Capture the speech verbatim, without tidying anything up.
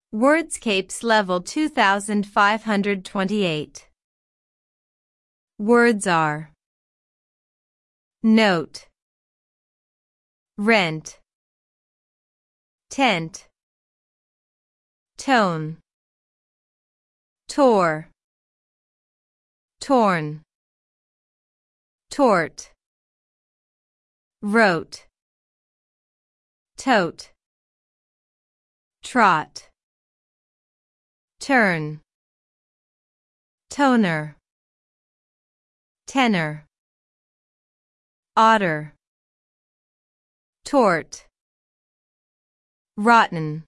Wordscapes Level two thousand five hundred twenty-eight. Words are note, rent, tent, tone, tore, torn, tort, wrote, tote, trot, turn, toner, tenor, otter, tort, rotten.